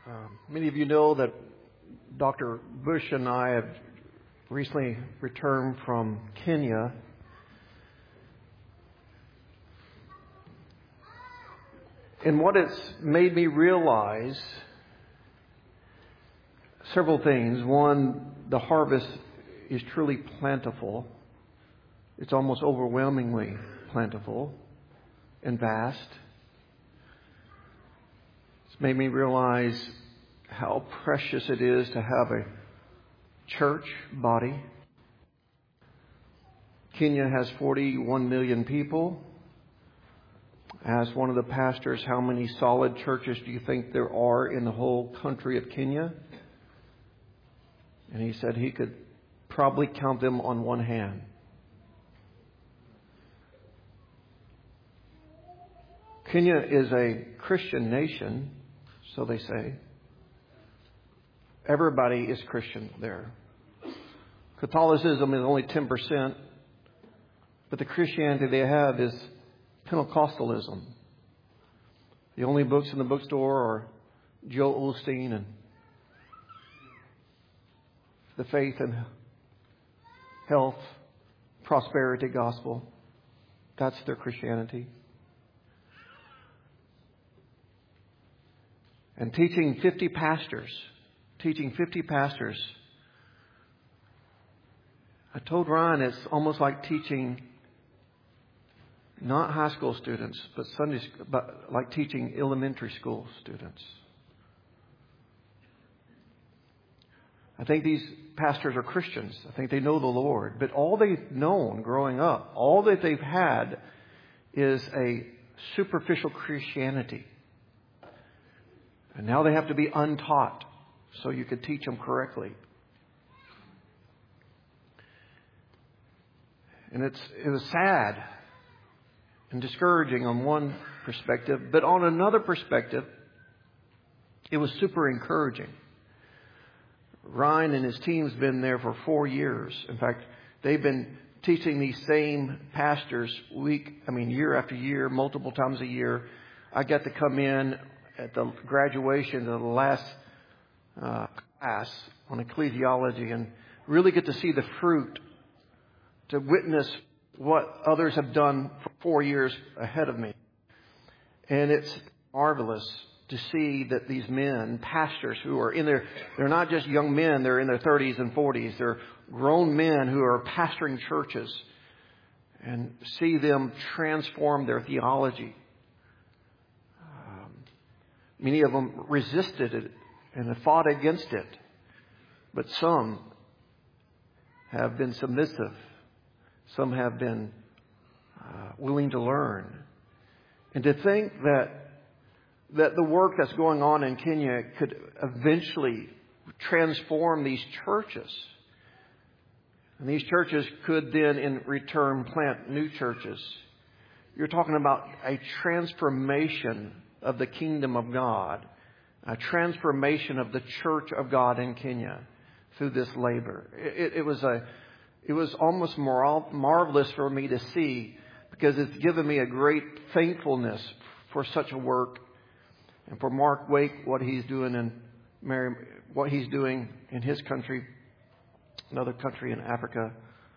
Many of you know that Dr. Bush and I have recently returned from Kenya. And what it's made me realize, several things. One, the harvest is truly plentiful. It's almost overwhelmingly plentiful and vast. It's made me realize how precious it is to have a church body. Kenya has 41 million people. Asked one of the pastors, how many solid churches do you think there are in the whole country of Kenya? And he said he could probably count them on one hand. Kenya is a Christian nation, so they say. Everybody is Christian there. Catholicism is only 10%, but the Christianity they have is Pentecostalism. The only books in the bookstore are Joel Osteen and the Faith and Health, Prosperity Gospel. That's their Christianity. And teaching 50 pastors. I told Ryan it's almost like teaching not high school students, but like teaching elementary school students. I think these pastors are Christians. I think they know the Lord. But all they've known growing up, all that they've had is a superficial Christianity. And now they have to be untaught so you could teach them correctly. And it was sad and discouraging on one perspective, but on another perspective, it was super encouraging. Ryan and his team's been there for 4 years. In fact, they've been teaching these same pastors year after year, multiple times a year. I got to come in at the graduation of the last class on ecclesiology and really get to see the fruit, to witness what others have done for 4 years ahead of me. And it's marvelous to see that these men, pastors who are they're not just young men, they're in their 30s and 40s. They're grown men who are pastoring churches, and see them transform their theology. Many of them resisted it and have fought against it. But some have been submissive. Some have been willing to learn. And to think that the work that's going on in Kenya could eventually transform these churches. And these churches could then in return plant new churches. You're talking about a transformation of the kingdom of God, a transformation of the church of God in Kenya through this labor. It was almost marvelous for me to see, because it's given me a great thankfulness for such a work, and for Mark Wake, what he's doing in his country, another country in Africa.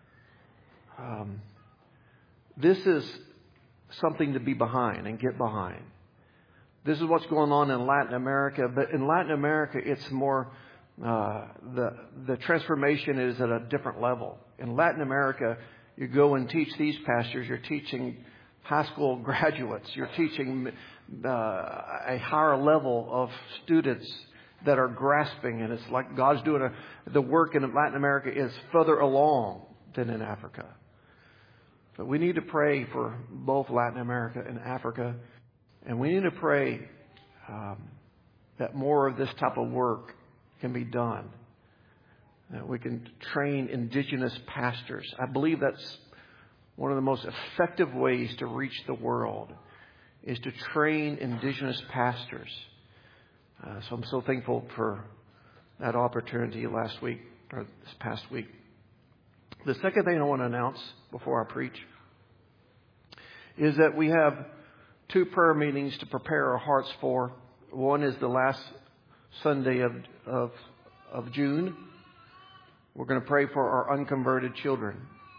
This is something to be behind and get behind. This is what's going on in Latin America, but in Latin America, it's more the transformation is at a different level. In Latin America, you go and teach these pastors. You're teaching high school graduates. You're teaching a higher level of students that are grasping, and it's like God's doing the work in Latin America is further along than in Africa. But we need to pray for both Latin America and Africa. And we need to pray that more of this type of work can be done. That we can train indigenous pastors. I believe that's one of the most effective ways to reach the world, is to train indigenous pastors. So I'm so thankful for that opportunity last week, or this past week. The second thing I want to announce before I preach is that we have 2 prayer meetings to prepare our hearts for. One is the last Sunday of June. We're going to pray for our unconverted children.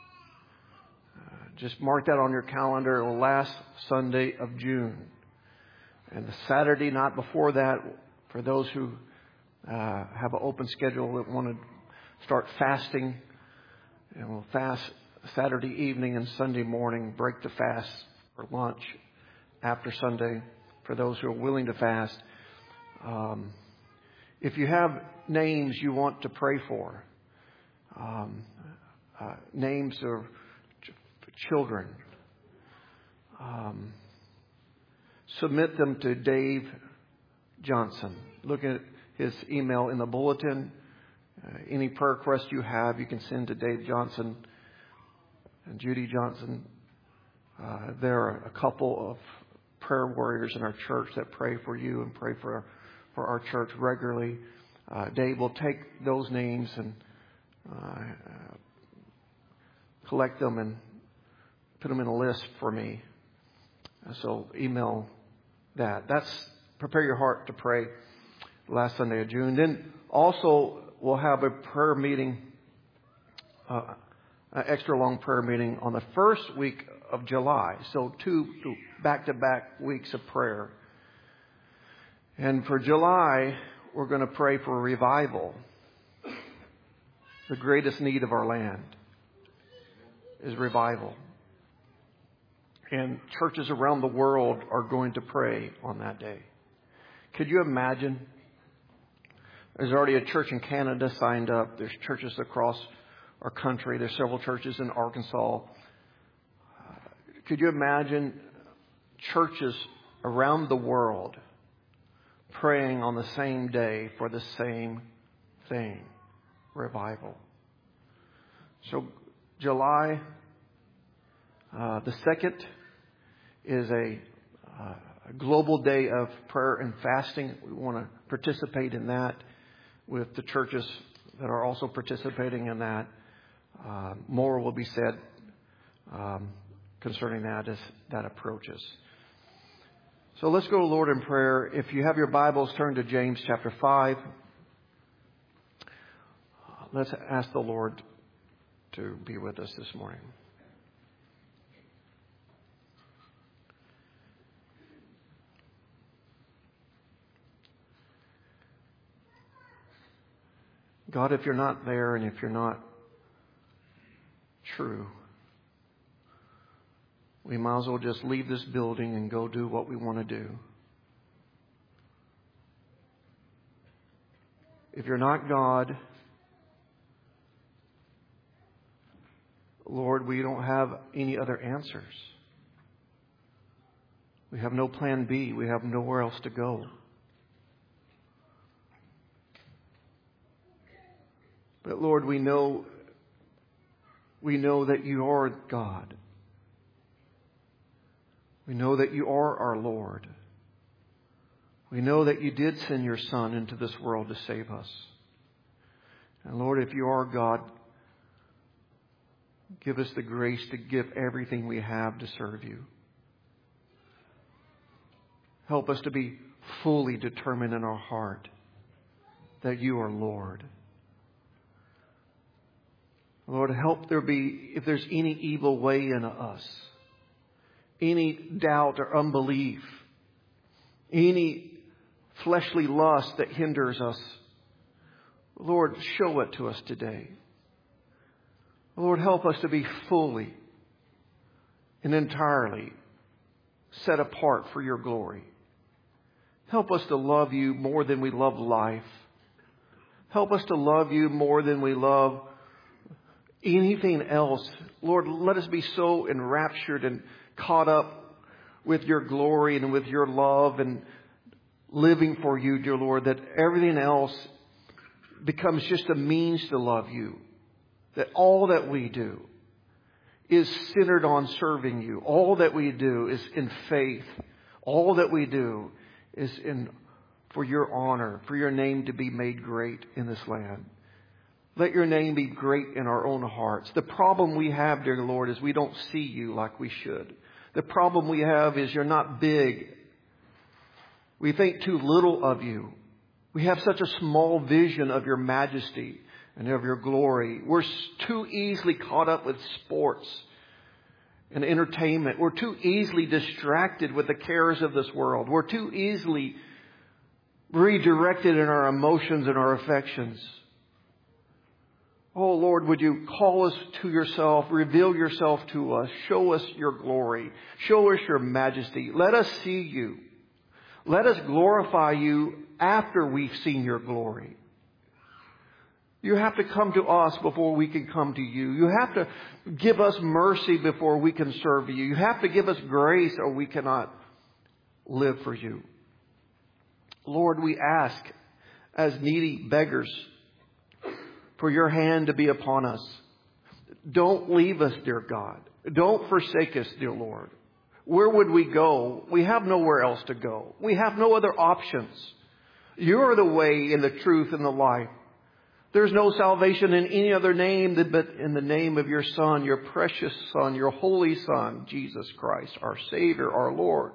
Just mark that on your calendar. The last Sunday of June. And the Saturday night before that, for those who have an open schedule that want to start fasting, and we'll fast Saturday evening and Sunday morning, break the fast for lunch after Sunday for those who are willing to fast. If you have names you want to pray for, names of children, submit them to Dave Johnson. Look at his email in the bulletin. Any prayer requests you have, you can send to Dave Johnson and Judy Johnson. There are a couple of prayer warriors in our church that pray for you and pray for our church regularly. Dave will take those names and collect them and put them in a list for me. So email that. That's prepare your heart to pray last Sunday of June. Then also we'll have a prayer meeting, an extra long prayer meeting on the first week of July. So 2 back-to-back weeks of prayer. And for July, we're going to pray for revival. The greatest need of our land is revival. And churches around the world are going to pray on that day. Could you imagine? There's already a church in Canada signed up. There's churches across our country. There's several churches in Arkansas. Could you imagine churches around the world praying on the same day for the same thing? Revival. So July the 2nd is a global day of prayer and fasting. We want to participate in that with the churches that are also participating in that. More will be said concerning that as that approaches. So let's go to Lord in prayer. If you have your Bibles, turn to James chapter 5. Let's ask the Lord to be with us this morning. God, if you're not there and if you're not true, we might as well just leave this building and go do what we want to do. If you're not God, Lord, we don't have any other answers. We have no plan B. We have nowhere else to go. But Lord, we know that you are God. We know that you are our Lord. We know that you did send your Son into this world to save us. And Lord, if you are God, give us the grace to give everything we have to serve you. Help us to be fully determined in our heart that you are Lord. Lord, help there be, if there's any evil way in us, any doubt or unbelief, any fleshly lust that hinders us, Lord, show it to us today. Lord, help us to be fully and entirely set apart for your glory. Help us to love you more than we love life. Help us to love you more than we love anything else. Lord, let us be so enraptured and caught up with your glory and with your love and living for you, dear Lord, that everything else becomes just a means to love you. That all that we do is centered on serving you. All that we do is in faith. All that we do is for your honor, for your name to be made great in this land. Let your name be great in our own hearts. The problem we have, dear Lord, is we don't see you like we should. The problem we have is you're not big. We think too little of you. We have such a small vision of your majesty and of your glory. We're too easily caught up with sports and entertainment. We're too easily distracted with the cares of this world. We're too easily redirected in our emotions and our affections. Oh Lord, would you call us to yourself, reveal yourself to us, show us your glory, show us your majesty. Let us see you. Let us glorify you after we've seen your glory. You have to come to us before we can come to you. You have to give us mercy before we can serve you. You have to give us grace or we cannot live for you. Lord, we ask as needy beggars for your hand to be upon us. Don't leave us, dear God. Don't forsake us, dear Lord. Where would we go? We have nowhere else to go. We have no other options. You are the way and the truth and the life. There's no salvation in any other name but in the name of your Son, your precious Son, your holy Son, Jesus Christ, our Savior, our Lord.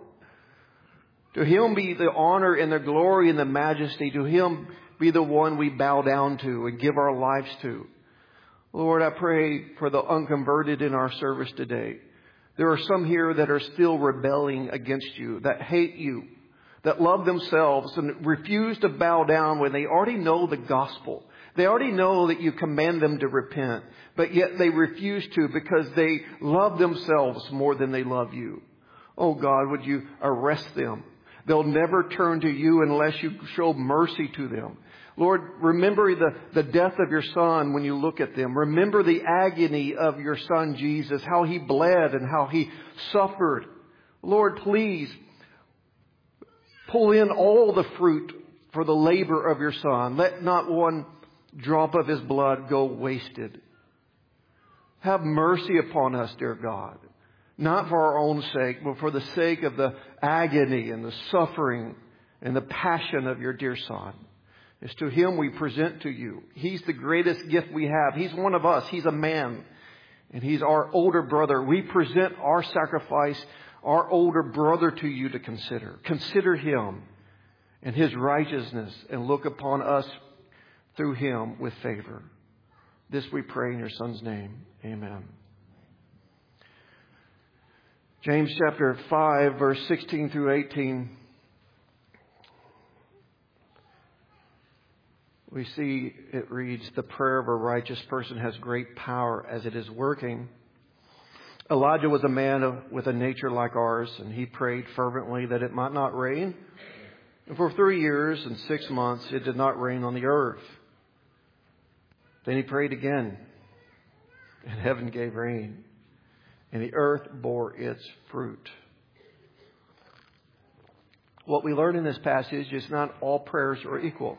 To Him be the honor and the glory and the majesty. To Him be the one we bow down to and give our lives to. Lord, I pray for the unconverted in our service today. There are some here that are still rebelling against you, that hate you, that love themselves and refuse to bow down when they already know the gospel. They already know that you command them to repent, but yet they refuse to because they love themselves more than they love you. Oh God, would you arrest them? They'll never turn to you unless you show mercy to them. Lord, remember the death of your Son when you look at them. Remember the agony of your Son, Jesus, how He bled and how He suffered. Lord, please pull in all the fruit for the labor of your Son. Let not one drop of His blood go wasted. Have mercy upon us, dear God. Not for our own sake, but for the sake of the agony and the suffering and the passion of your dear Son. It's to Him we present to you. He's the greatest gift we have. He's one of us. He's a man. And He's our older brother. We present our sacrifice, our older brother to you to consider. Consider Him and His righteousness and look upon us through Him with favor. This we pray in your Son's name. Amen. James chapter 5, verse 16 through 18. We see it reads, the prayer of a righteous person has great power as it is working. Elijah was a man with a nature like ours, and he prayed fervently that it might not rain. And for 3 years and 6 months, it did not rain on the earth. Then he prayed again, and heaven gave rain, and the earth bore its fruit. What we learn in this passage is not all prayers are equal.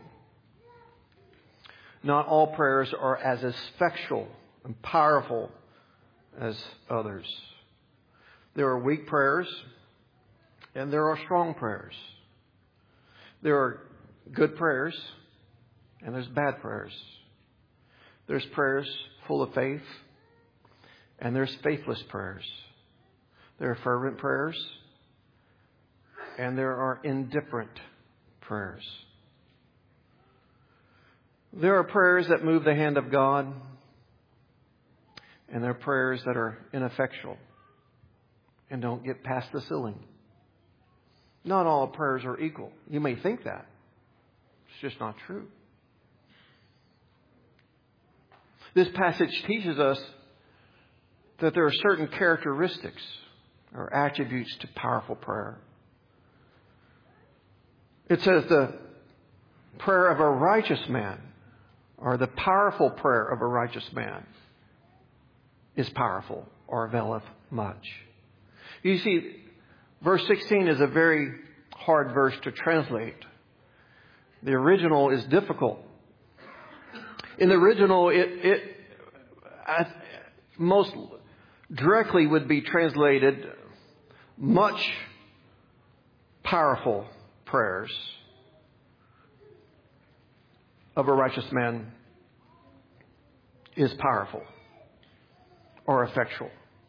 Not all prayers are as effectual and powerful as others. There are weak prayers and there are strong prayers. There are good prayers and there's bad prayers. There's prayers full of faith and there's faithless prayers. There are fervent prayers and there are indifferent prayers. There are prayers that move the hand of God, and there are prayers that are ineffectual and don't get past the ceiling. Not all prayers are equal. You may think that. It's just not true. This passage teaches us that there are certain characteristics or attributes to powerful prayer. It says the prayer of a righteous man, or the powerful prayer of a righteous man, is powerful or availeth much. You see, verse 16 is a very hard verse to translate. The original is difficult. In the original, it most directly would be translated much powerful prayers of a righteous man is powerful or effectual.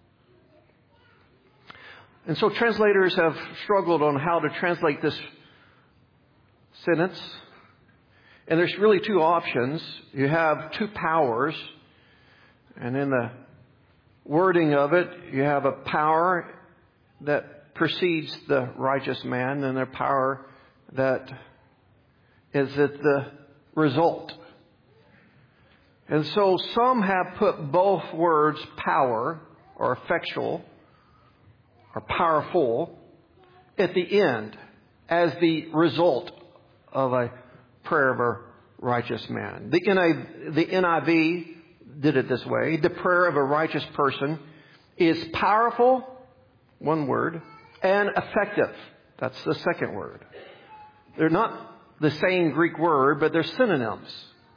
And so translators have struggled on how to translate this sentence. And there's really two options. You have two powers. And in the wording of it, you have a power that precedes the righteous man and a power that is at the result. And so some have put both words, power or effectual or powerful, at the end as the result of a prayer of a righteous man. The NIV did it this way. The prayer of a righteous person is powerful, one word, and effective. That's the second word. They're not the same Greek word, but they're synonyms.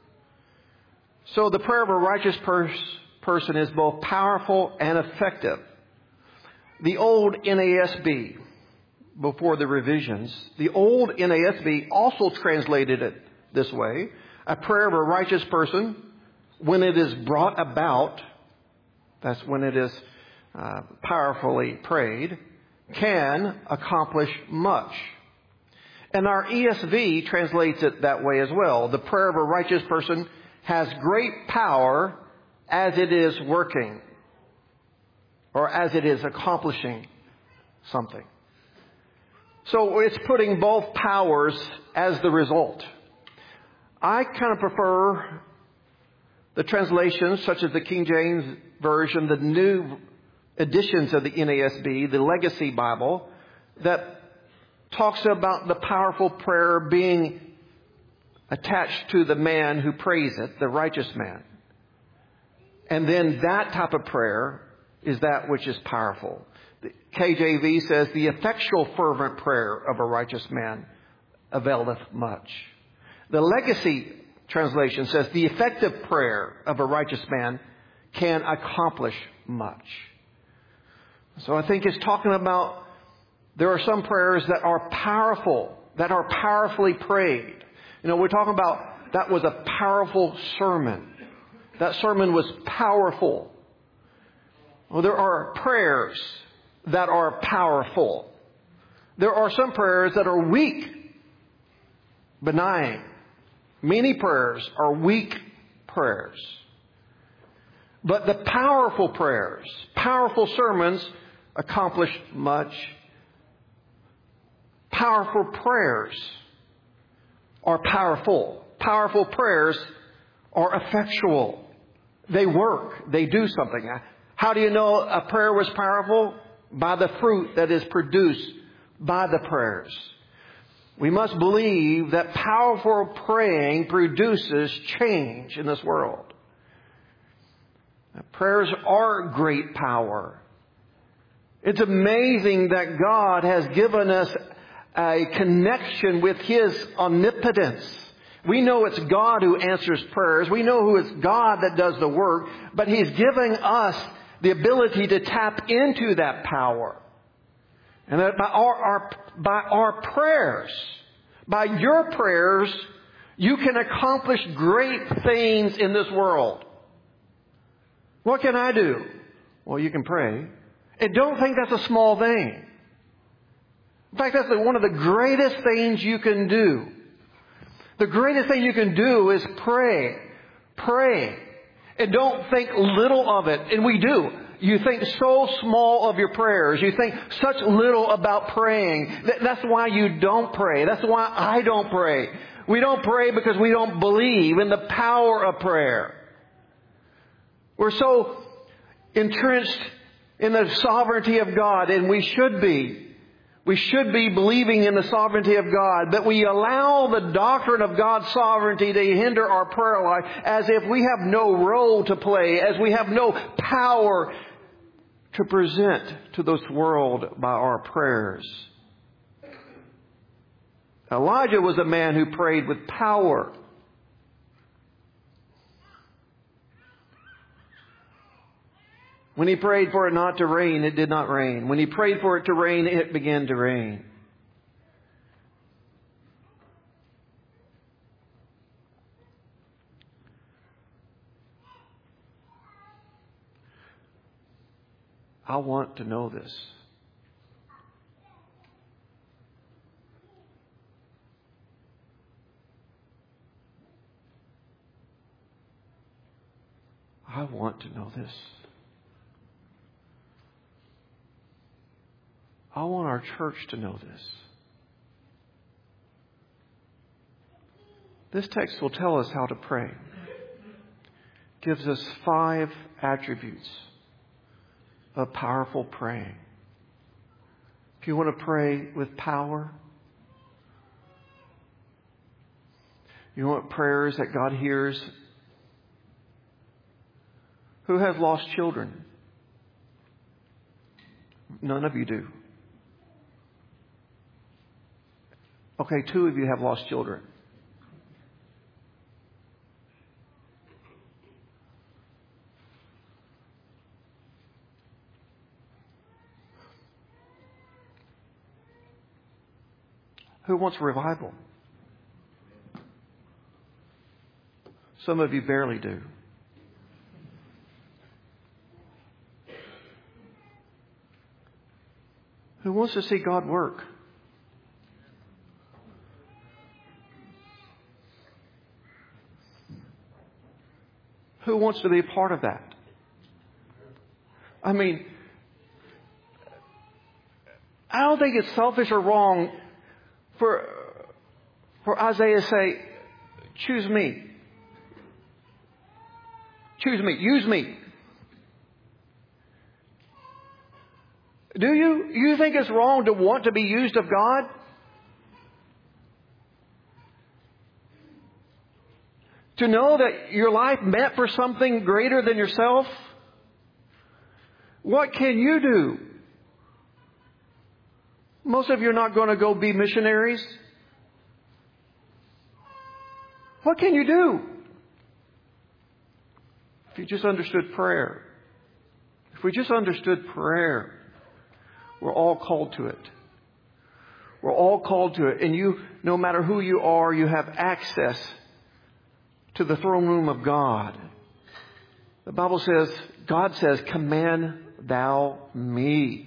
So the prayer of a righteous person is both powerful and effective. The old NASB, before the revisions, the old NASB also translated it this way. A prayer of a righteous person, when it is brought about, that's when it is powerfully prayed, can accomplish much. And our ESV translates it that way as well. The prayer of a righteous person has great power as it is working, or as it is accomplishing something. So it's putting both powers as the result. I kind of prefer the translations such as the King James Version, the new editions of the NASB, the Legacy Bible, that talks about the powerful prayer being attached to the man who prays it, the righteous man. And then that type of prayer is that which is powerful. The KJV says, the effectual fervent prayer of a righteous man availeth much. The Legacy translation says, the effective prayer of a righteous man can accomplish much. So I think it's talking about there are some prayers that are powerful, that are powerfully prayed. You know, we're talking about that was a powerful sermon. That sermon was powerful. Well, there are prayers that are powerful. There are some prayers that are weak, benign. Many prayers are weak prayers. But the powerful prayers, powerful sermons accomplish much. Powerful prayers are powerful. Powerful prayers are effectual. They work. They do something. How do you know a prayer was powerful? By the fruit that is produced by the prayers. We must believe that powerful praying produces change in this world. Prayers are great power. It's amazing that God has given us a connection with His omnipotence. We know it's God who answers prayers. We know who it's God that does the work. But He's giving us the ability to tap into that power. And that by our prayers, by your prayers, you can accomplish great things in this world. What can I do? Well, you can pray. And don't think that's a small thing. In fact, that's one of the greatest things you can do. The greatest thing you can do is pray. Pray. And don't think little of it. And we do. You think so small of your prayers. You think such little about praying. That's why you don't pray. That's why I don't pray. We don't pray because we don't believe in the power of prayer. We're so entrenched in the sovereignty of God, and we should be. We should be believing in the sovereignty of God, but we allow the doctrine of God's sovereignty to hinder our prayer life as if we have no role to play, as we have no power to present to this world by our prayers. Elijah was a man who prayed with power. When he prayed for it not to rain, it did not rain. When he prayed for it to rain, it began to rain. I want to know this. I want to know this. I want our church to know this. This text will tell us how to pray. It gives us 5 attributes of powerful praying. If you want to pray with power, you want prayers that God hears. Who has lost children? None of you do. Okay, 2 of you have lost children. Who wants revival? Some of you barely do. Who wants to see God work? Who wants to be a part of that? I mean, I don't think it's selfish or wrong for Isaiah to say, choose me. Choose me. Use me. Do you? You think it's wrong to want to be used of God? To know that your life meant for something greater than yourself? What can you do? Most of you are not going to go be missionaries. What can you do? If you just understood prayer. If we just understood prayer, we're all called to it. We're all called to it. And you, no matter who you are, you have access to the throne room of God. The Bible says, God says, command thou me.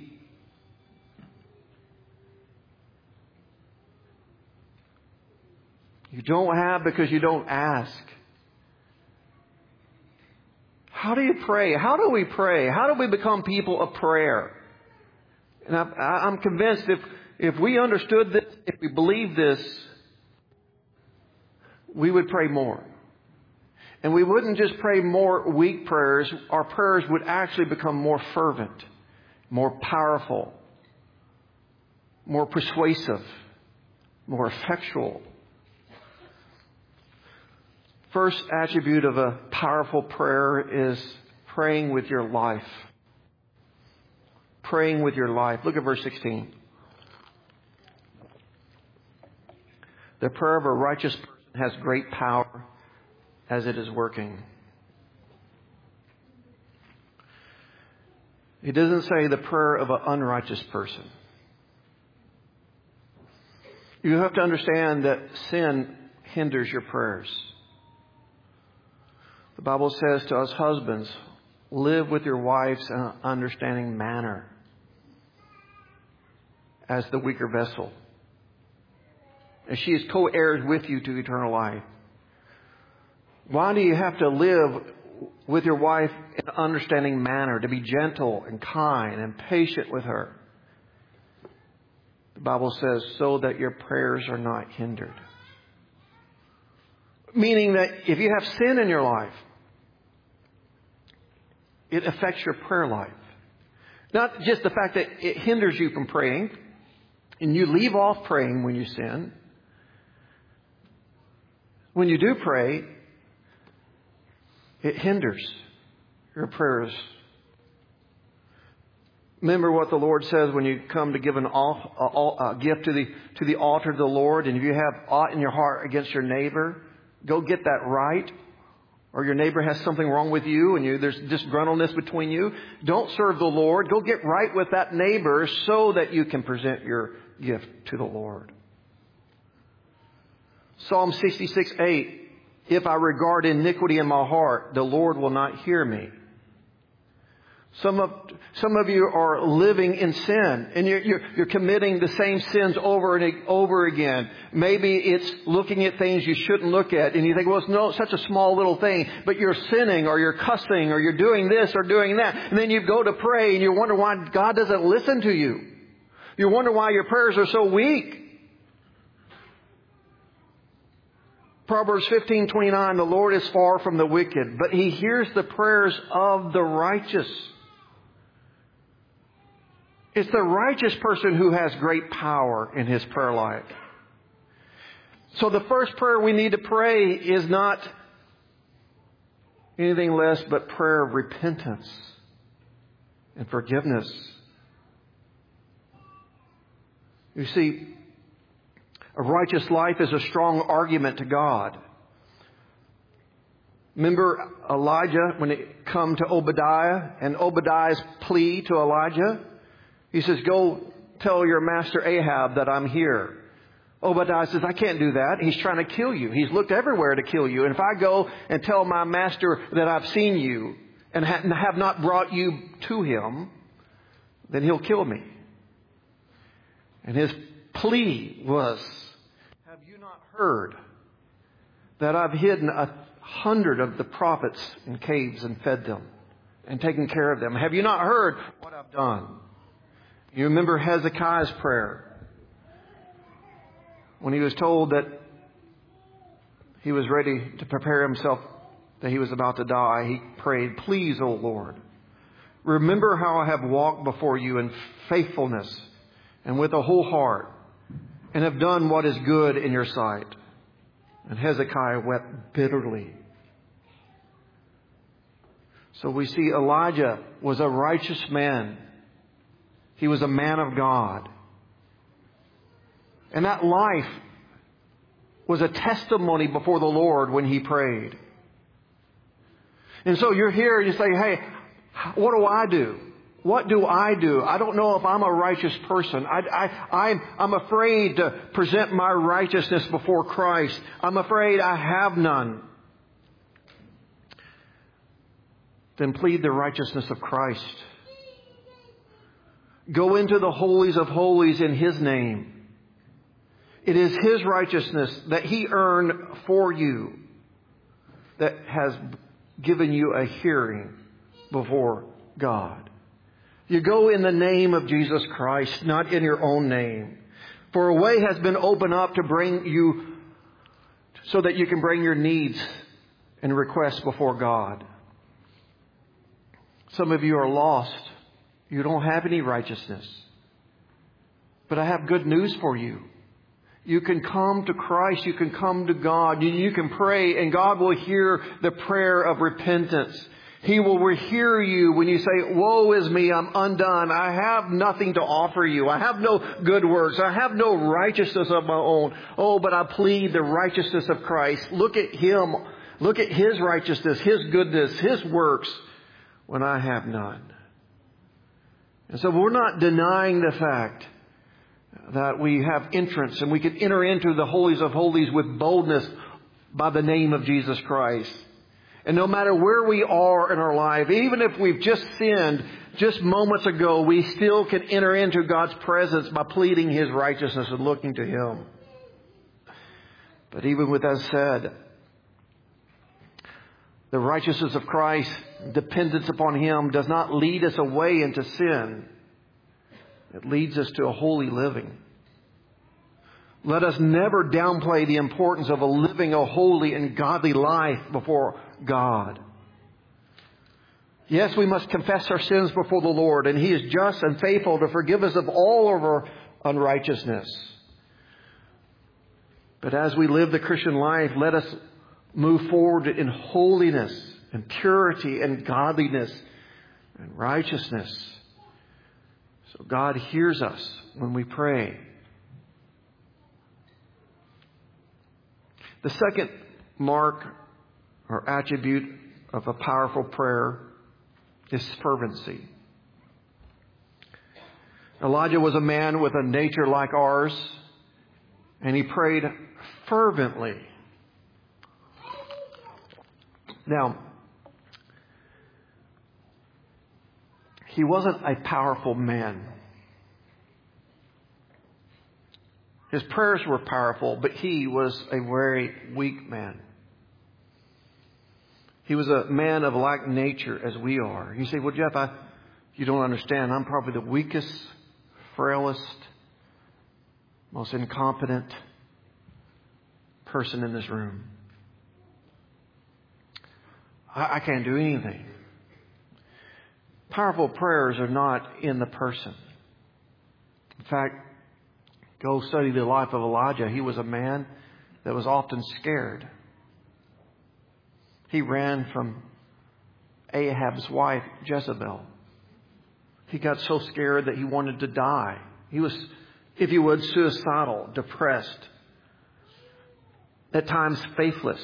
You don't have because you don't ask. How do you pray? How do we pray? How do we become people of prayer? And I'm convinced if we understood this, if we believed this, we would pray more. And we wouldn't just pray more weak prayers. Our prayers would actually become more fervent, more powerful, more persuasive, more effectual. First attribute of a powerful prayer is praying with your life. Praying with your life. Look at verse 16. The prayer of a righteous person has great power as it is working. It doesn't say the prayer of an unrighteous person. You have to understand that sin hinders your prayers. The Bible says to us husbands, live with your wives in an understanding manner as the weaker vessel. And she is co-heirs with you to eternal life. Why do you have to live with your wife in an understanding manner, to be gentle and kind and patient with her? The Bible says, so that your prayers are not hindered. Meaning that if you have sin in your life, it affects your prayer life. Not just the fact that it hinders you from praying, and you leave off praying when you sin. When you do pray, it hinders your prayers. Remember what the Lord says when you come to give a gift to the altar of the Lord, and if you have aught in your heart against your neighbor, go get that right. Or your neighbor has something wrong with you and there's disgruntledness between you. Don't serve the Lord. Go get right with that neighbor so that you can present your gift to the Lord. Psalm 66:8. If I regard iniquity in my heart, the Lord will not hear me. Some of you are living in sin, and you're committing the same sins over and over again. Maybe it's looking at things you shouldn't look at, and you think, well, it's no such a small little thing, but you're sinning, or you're cussing, or you're doing this or doing that, and then you go to pray, and you wonder why God doesn't listen to you. You wonder why your prayers are so weak. Proverbs 15:29, the Lord is far from the wicked, but He hears the prayers of the righteous. It's the righteous person who has great power in his prayer life. So the first prayer we need to pray is not anything less but prayer of repentance and forgiveness. You see, a righteous life is a strong argument to God. Remember Elijah when it come to Obadiah and Obadiah's plea to Elijah? He says, go tell your master Ahab that I'm here. Obadiah says, I can't do that. He's trying to kill you. He's looked everywhere to kill you. And if I go and tell my master that I've seen you and have not brought you to him, then he'll kill me. And his plea was, have you not heard that I've hidden 100 of the prophets in caves and fed them and taken care of them? Have you not heard what I've done? You remember Hezekiah's prayer when he was told that he was ready to prepare himself, that he was about to die. He prayed, please, O Lord, remember how I have walked before you in faithfulness and with a whole heart and have done what is good in your sight. And Hezekiah wept bitterly. So we see Elijah was a righteous man. He was a man of God. And that life was a testimony before the Lord when he prayed. And so you're here and you say, hey, what do I do? What do I do? I don't know if I'm a righteous person. I'm afraid to present my righteousness before Christ. I'm afraid I have none. Then plead the righteousness of Christ. Go into the holies of holies in His name. It is His righteousness that He earned for you that has given you a hearing before God. You go in the name of Jesus Christ, not in your own name. For a way has been opened up to bring you, so that you can bring your needs and requests before God. Some of you are lost. You don't have any righteousness. But I have good news for you. You can come to Christ. You can come to God. You can pray, and God will hear the prayer of repentance. He will hear you when you say, woe is me, I'm undone. I have nothing to offer you. I have no good works. I have no righteousness of my own. Oh, but I plead the righteousness of Christ. Look at Him. Look at His righteousness, His goodness, His works, when I have none. And so we're not denying the fact that we have entrance and we can enter into the holies of holies with boldness by the name of Jesus Christ. And no matter where we are in our life, even if we've just sinned just moments ago, we still can enter into God's presence by pleading His righteousness and looking to Him. But even with that said, the righteousness of Christ, dependence upon Him, does not lead us away into sin. It leads us to a holy living. Let us never downplay the importance of living a holy and godly life before God. Yes, we must confess our sins before the Lord, and He is just and faithful to forgive us of all of our unrighteousness. But as we live the Christian life, let us move forward in holiness and purity and godliness and righteousness. So God hears us when we pray. The second mark or attribute of a powerful prayer is fervency. Elijah was a man with a nature like ours, and he prayed fervently. Now, He wasn't a powerful man. His prayers were powerful, but he was a very weak man. He was a man of like nature as we are. You say, well, Jeff, you don't understand. I'm probably the weakest, frailest, most incompetent person in this room. I can't do anything. Powerful prayers are not in the person. In fact, go study the life of Elijah. He was a man that was often scared. He ran from Ahab's wife, Jezebel. He got so scared that he wanted to die. He was, if you would, suicidal, depressed, at times faithless.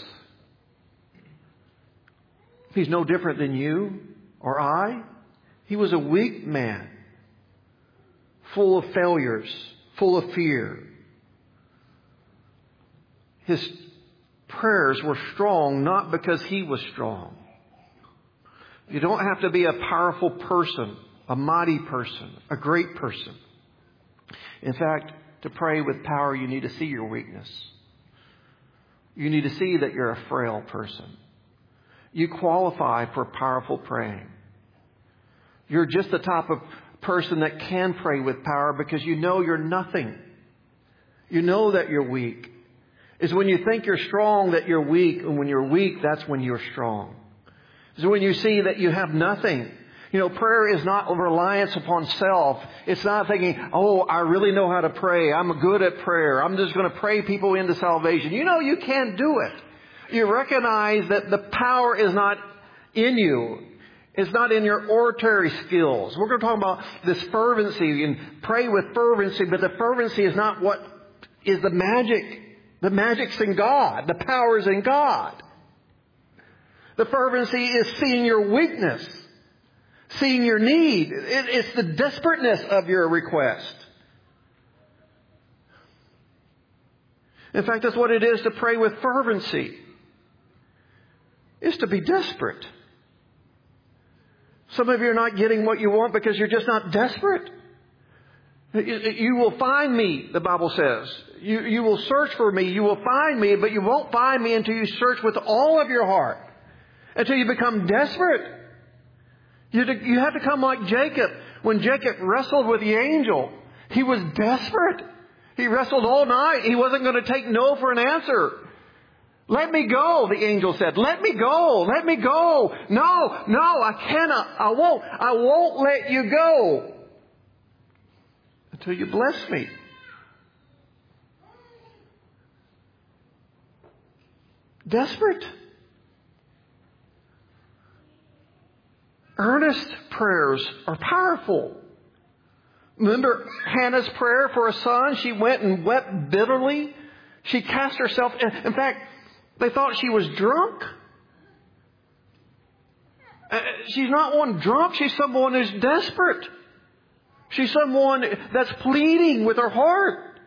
He's no different than you or I. He was a weak man, full of failures, full of fear. His prayers were strong not because he was strong. You don't have to be a powerful person, a mighty person, a great person. In fact, to pray with power, you need to see your weakness. You need to see that you're a frail person. You qualify for powerful praying. You're just the type of person that can pray with power because you know you're nothing. You know that you're weak. It's when you think you're strong that you're weak. And when you're weak, that's when you're strong. It's when you see that you have nothing. You know, prayer is not a reliance upon self. It's not thinking, oh, I really know how to pray. I'm good at prayer. I'm just going to pray people into salvation. You know, you can't do it. You recognize that the power is not in you. It's not in your oratory skills. We're going to talk about this fervency and pray with fervency, but the fervency is not what is the magic. The magic's in God. The power's in God. The fervency is seeing your weakness, seeing your need. It's the desperateness of your request. In fact, that's what it is to pray with fervency. It's to be desperate. Some of you are not getting what you want because you're just not desperate. You will find me, the Bible says. You will search for me. You will find me, but you won't find me until you search with all of your heart. Until you become desperate. You have to come like Jacob. When Jacob wrestled with the angel, he was desperate. He wrestled all night. He wasn't going to take no for an answer. Let me go, the angel said. Let me go. Let me go. No, I cannot. I won't let you go until you bless me. Desperate. Earnest prayers are powerful. Remember Hannah's prayer for a son? She went and wept bitterly. She cast herself. In fact, they thought she was drunk. She's not one drunk. She's someone who's desperate. She's someone that's pleading with her heart.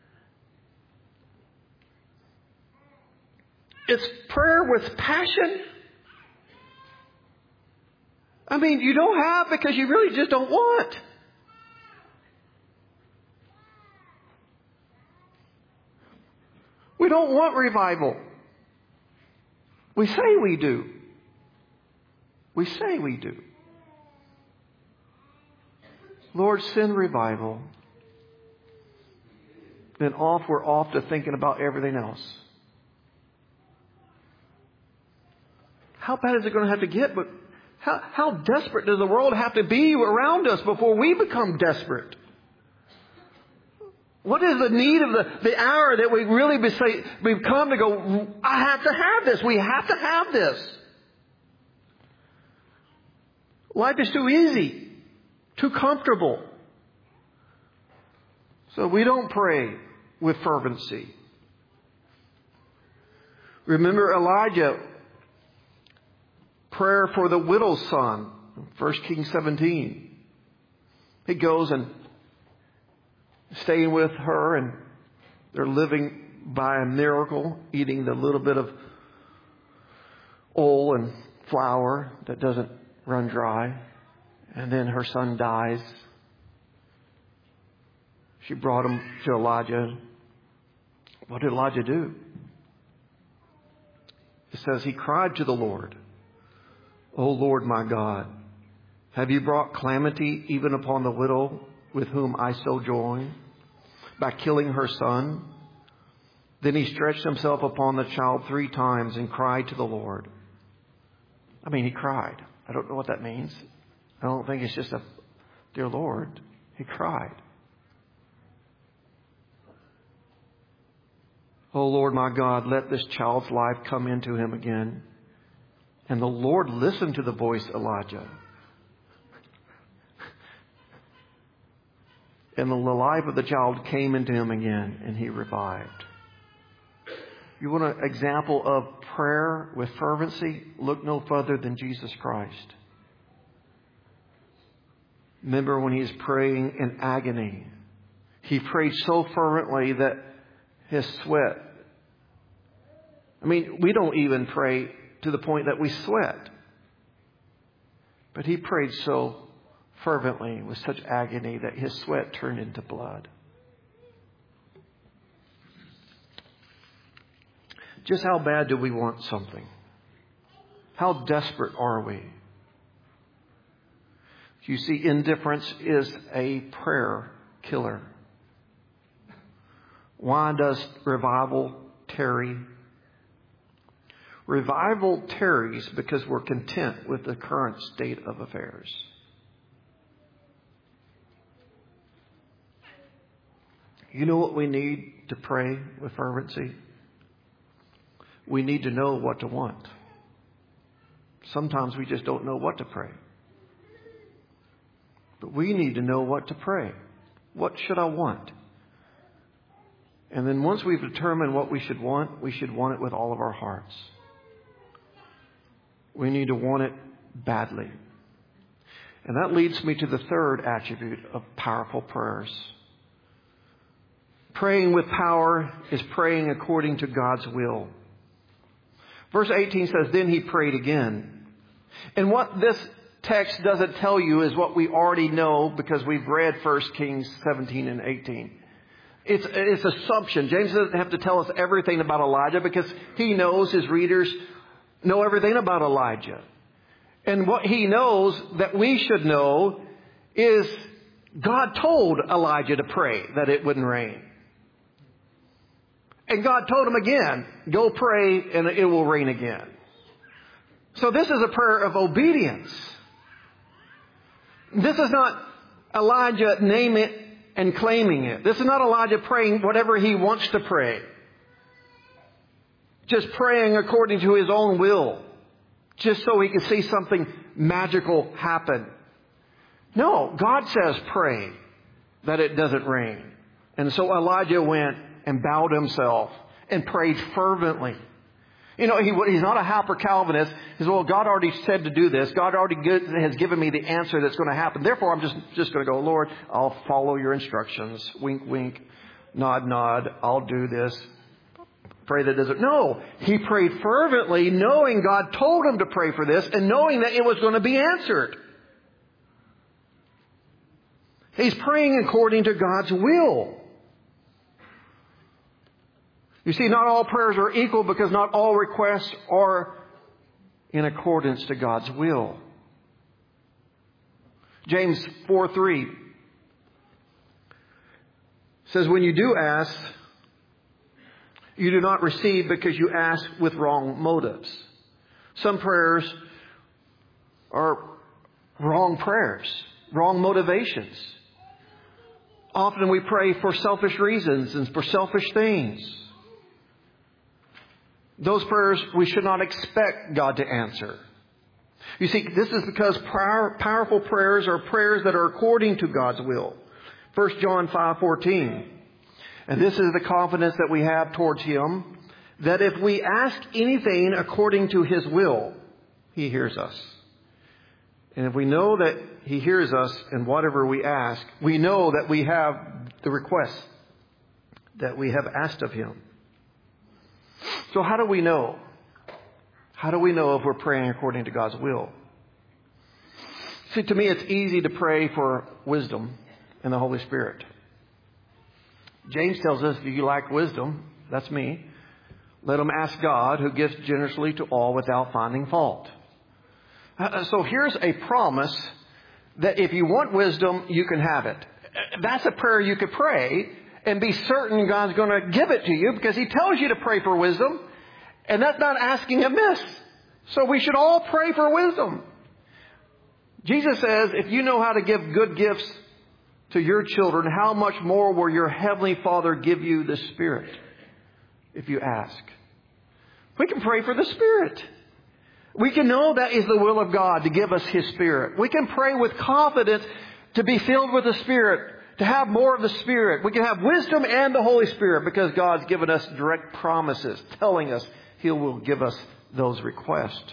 It's prayer with passion. I mean, you don't have because you really just don't want. We don't want revival. We say we do. We say we do. Lord, send revival. Then we're off to thinking about everything else. How bad is it going to have to get? But how desperate does the world have to be around us before we become desperate? What is the need of the hour that we really we've come to go, I have to have this. We have to have this. Life is too easy, too comfortable. So we don't pray with fervency. Remember Elijah, prayer for the widow's son, 1 Kings 17. He goes and staying with her, and they're living by a miracle, eating the little bit of oil and flour that doesn't run dry. And then her son dies. She brought him to Elijah. What did Elijah do? It says he cried to the Lord, "O Lord my God, have you brought calamity even upon the widow with whom I sojourn by killing her son?" Then he stretched himself upon the child 3 times and cried to the Lord. I mean, he cried. I don't know what that means. I don't think it's just a, "Dear Lord." He cried. "O Lord my God, let this child's life come into him again." And the Lord listened to the voice of Elijah. And the life of the child came into him again, and he revived. You want an example of prayer with fervency? Look no further than Jesus Christ. Remember when he was praying in agony. He prayed so fervently that his sweat. I mean, we don't even pray to the point that we sweat. But he prayed so fervently with such agony that his sweat turned into blood. Just how bad do we want something? How desperate are we? You see, indifference is a prayer killer. Why does revival tarry? Revival tarries because we're content with the current state of affairs. You know what we need to pray with fervency? We need to know what to want. Sometimes we just don't know what to pray. But we need to know what to pray. What should I want? And then once we've determined what we should want it with all of our hearts. We need to want it badly. And that leads me to the third attribute of powerful prayers. Praying with power is praying according to God's will. Verse 18 says, "Then he prayed again." And what this text doesn't tell you is what we already know because we've read 1 Kings 17 and 18. It's assumption. James doesn't have to tell us everything about Elijah because he knows his readers know everything about Elijah. And what he knows that we should know is God told Elijah to pray that it wouldn't rain. And God told him again, "Go pray and it will rain again." So this is a prayer of obedience. This is not Elijah name it and claiming it. This is not Elijah praying whatever he wants to pray. Just praying according to his own will. Just so he can see something magical happen. No, God says pray that it doesn't rain. And so Elijah went and bowed himself and prayed fervently. You know, he's not a hyper Calvinist. He says, "Well, God already said to do this. God already has given me the answer that's going to happen. Therefore, I'm just going to go, Lord, I'll follow your instructions. Wink, wink, nod, nod. I'll do this. Pray that it doesn't." No, he prayed fervently, knowing God told him to pray for this and knowing that it was going to be answered. He's praying according to God's will. You see, not all prayers are equal because not all requests are in accordance to God's will. James 4:3 says, "When you do ask, you do not receive because you ask with wrong motives." Some prayers are wrong prayers, wrong motivations. Often we pray for selfish reasons and for selfish things. Those prayers we should not expect God to answer. You see, this is because powerful prayers are prayers that are according to God's will. 1 John 5:14. And this is the confidence that we have towards Him, that if we ask anything according to His will, He hears us. And if we know that He hears us in whatever we ask, we know that we have the request that we have asked of Him. So how do we know? How do we know if we're praying according to God's will? See, to me, it's easy to pray for wisdom and the Holy Spirit. James tells us, if you lack wisdom, that's me, let him ask God, who gives generously to all without finding fault. So here's a promise that if you want wisdom, you can have it. That's a prayer you could pray and be certain God's going to give it to you, because He tells you to pray for wisdom. And that's not asking amiss. So we should all pray for wisdom. Jesus says, if you know how to give good gifts to your children, how much more will your Heavenly Father give you the Spirit if you ask? We can pray for the Spirit. We can know that is the will of God to give us His Spirit. We can pray with confidence to be filled with the Spirit, to have more of the Spirit. We can have wisdom and the Holy Spirit because God's given us direct promises telling us He will give us those requests.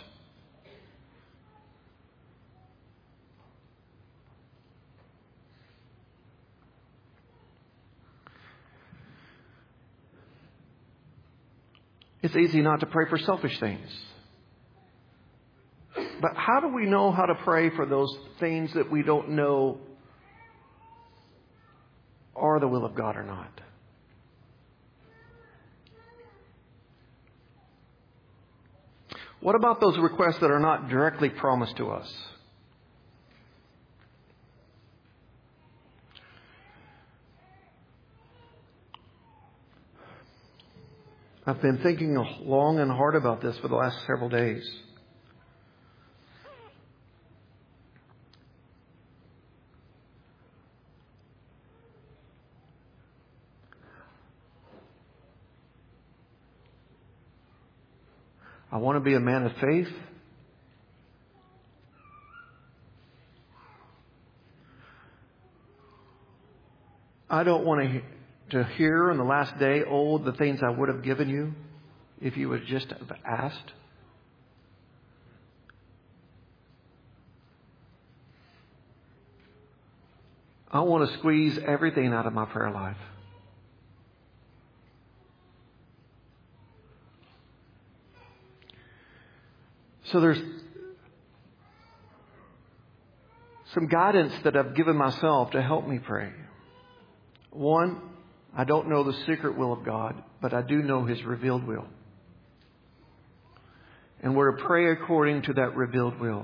It's easy not to pray for selfish things. But how do we know how to pray for those things that we don't know are the will of God or not? What about those requests that are not directly promised to us? I've been thinking long and hard about this for the last several days. I want to be a man of faith. I don't want to hear on the last day, oh, the things I would have given you if you would just have asked. I want to squeeze everything out of my prayer life. So there's some guidance that I've given myself to help me pray. One, I don't know the secret will of God, but I do know His revealed will. And we're to pray according to that revealed will.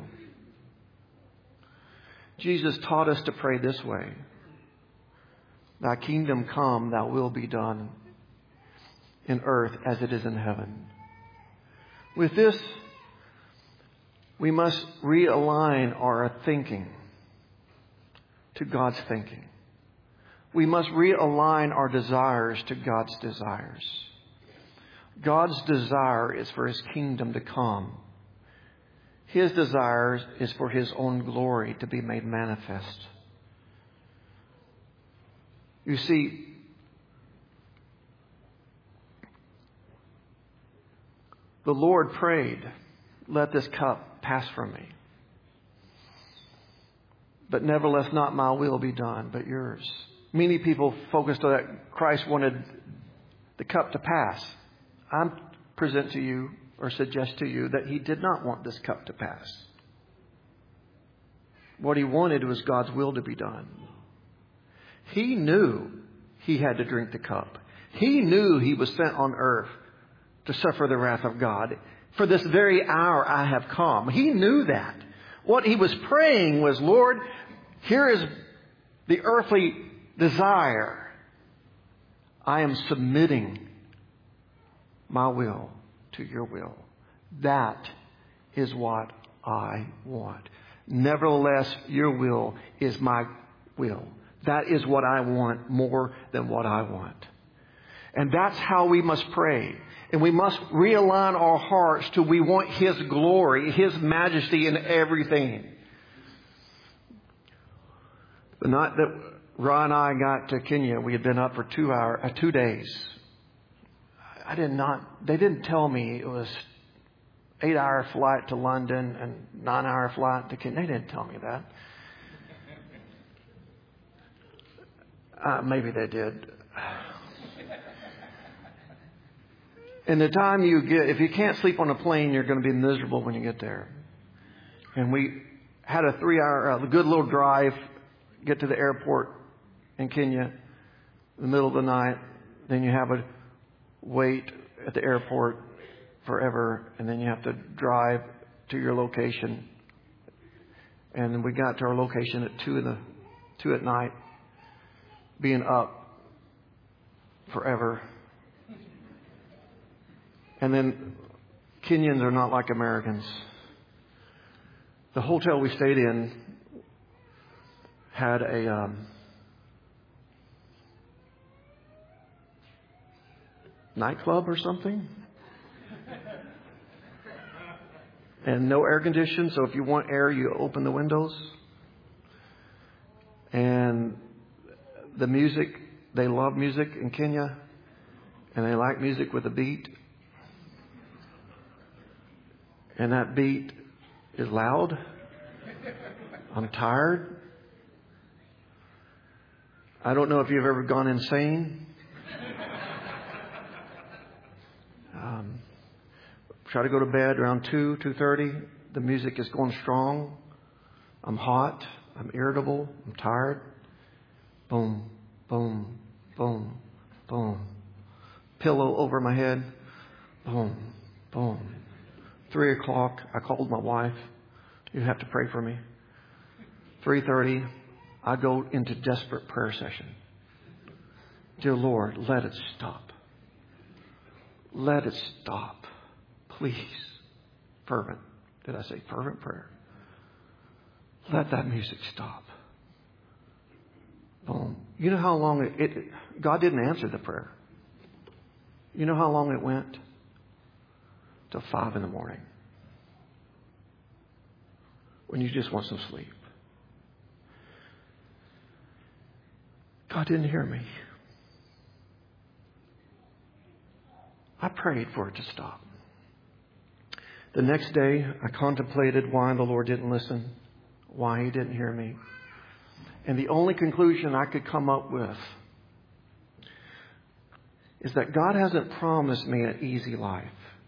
Jesus taught us to pray this way. Thy kingdom come, thy will be done in earth as it is in heaven. With this, we must realign our thinking to God's thinking. We must realign our desires to God's desires. God's desire is for His kingdom to come. His desire is for His own glory to be made manifest. You see, the Lord prayed, let this cup pass from me. But nevertheless, not my will be done, but yours. Many people focused on that Christ wanted the cup to pass. I present to you or suggest to you that He did not want this cup to pass. What He wanted was God's will to be done. He knew He had to drink the cup. He knew He was sent on earth to suffer the wrath of God. For this very hour I have come. He knew that. What He was praying was, Lord, here is the earthly desire. I am submitting my will to your will. That is what I want. Nevertheless, your will is my will. That is what I want more than what I want. And that's how we must pray. And we must realign our hearts to we want His glory, His majesty in everything. The night that Ron and I got to Kenya, we had been up for 2 days. They didn't tell me it was 8-hour flight to London and 9-hour flight to Kenya. They didn't tell me that. Maybe they did. And the time you get, if you can't sleep on a plane, you're going to be miserable when you get there. And we had a 3-hour, good little drive, get to the airport in Kenya in the middle of the night. Then you have a wait at the airport forever, and then you have to drive to your location. And then we got to our location at 2 at night, being up forever. And then Kenyans are not like Americans. The hotel we stayed in had a nightclub or something. And no air conditioning, so if you want air, you open the windows. And the music, they love music in Kenya, and they like music with a beat. And that beat is loud. I'm tired. I don't know if you've ever gone insane. Try to go to bed around 2:30. The music is going strong. I'm hot. I'm irritable. I'm tired. Boom, boom, boom, boom. Pillow over my head. Boom, boom. 3 o'clock, I called my wife. You have to pray for me. 3:30, I go into desperate prayer session. Dear Lord, let it stop. Let it stop. Please. Fervent. Did I say fervent prayer? Let that music stop. Boom. You know how long God didn't answer the prayer. You know how long it went? Till 5 in the morning. When you just want some sleep. God didn't hear me. I prayed for it to stop. The next day, I contemplated why the Lord didn't listen, why He didn't hear me. And the only conclusion I could come up with is that God hasn't promised me an easy life.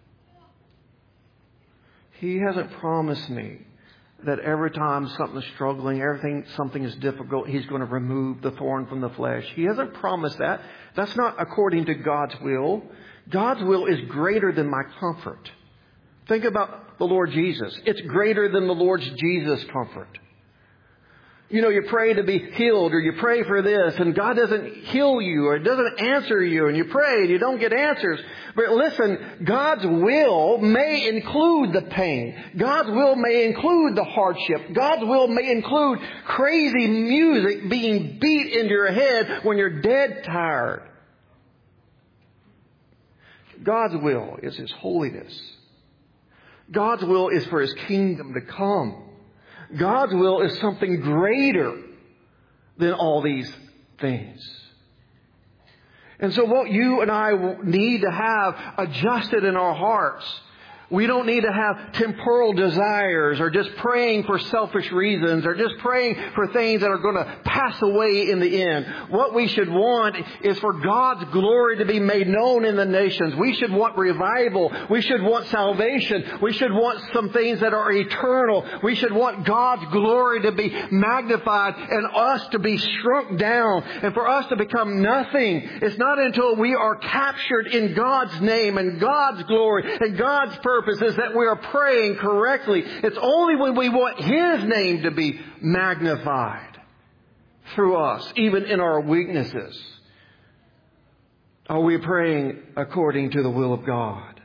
He hasn't promised me that every time something's struggling, something is difficult, He's going to remove the thorn from the flesh. He hasn't promised that. That's not according to God's will. God's will is greater than my comfort. Think about the Lord Jesus. It's greater than the Lord Jesus' comfort. You know, you pray to be healed, or you pray for this, and God doesn't heal you, or doesn't answer you, and you pray and you don't get answers. But listen, God's will may include the pain. God's will may include the hardship. God's will may include crazy music being beat into your head when you're dead tired. God's will is His holiness. God's will is for His kingdom to come. God's will is something greater than all these things. And so what you and I need to have adjusted in our hearts, we don't need to have temporal desires or just praying for selfish reasons or just praying for things that are going to pass away in the end. What we should want is for God's glory to be made known in the nations. We should want revival. We should want salvation. We should want some things that are eternal. We should want God's glory to be magnified and us to be shrunk down and for us to become nothing. It's not until we are captured in God's name and God's glory and God's purposes that we are praying correctly. It's only when we want His name to be magnified through us, even in our weaknesses, are we praying according to the will of God.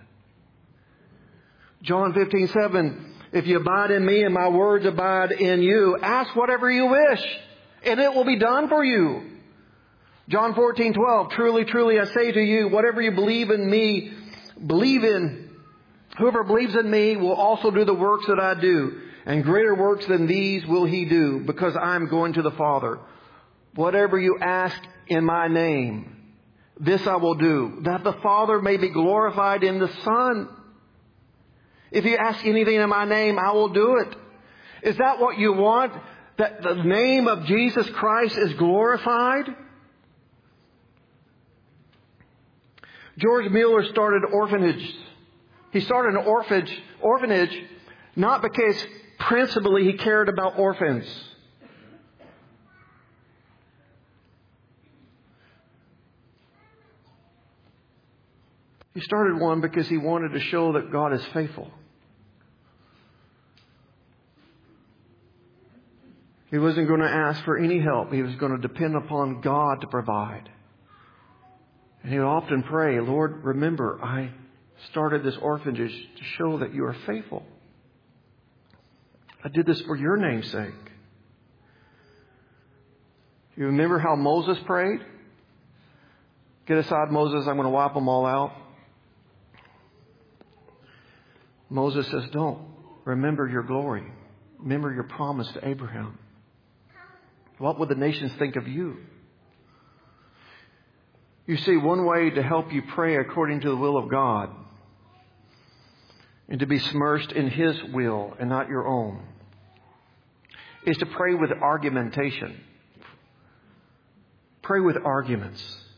John 15:7, if you abide in me and my words abide in you, ask whatever you wish, and it will be done for you. John 14:12, truly, truly, I say to you, whatever you believe in me, whoever believes in me will also do the works that I do, and greater works than these will he do, because I am going to the Father. Whatever you ask in my name, this I will do, that the Father may be glorified in the Son. If you ask anything in my name, I will do it. Is that what you want? That the name of Jesus Christ is glorified? George Mueller started orphanages. He started an orphanage not because Principally, He cared about orphans. He started one because He wanted to show that God is faithful. He wasn't going to ask for any help. He was going to depend upon God to provide. And he would often pray, Lord, remember, I started this orphanage to show that you are faithful. I did this for your name's sake. You remember how Moses prayed? Get aside, Moses, I'm going to wipe them all out. Moses says, don't. Remember your glory. Remember your promise to Abraham. What would the nations think of you? You see, one way to help you pray according to the will of God and to be submerged in His will and not your own is to pray with argumentation. Pray with arguments.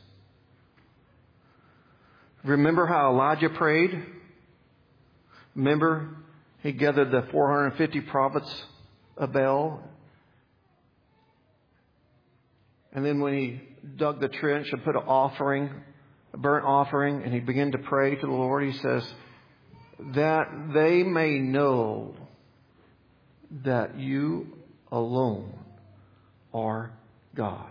Remember how Elijah prayed? Remember, he gathered the 450 prophets of Baal. And then when he dug the trench and put a burnt offering, and he began to pray to the Lord, he says, that they may know that you alone are God.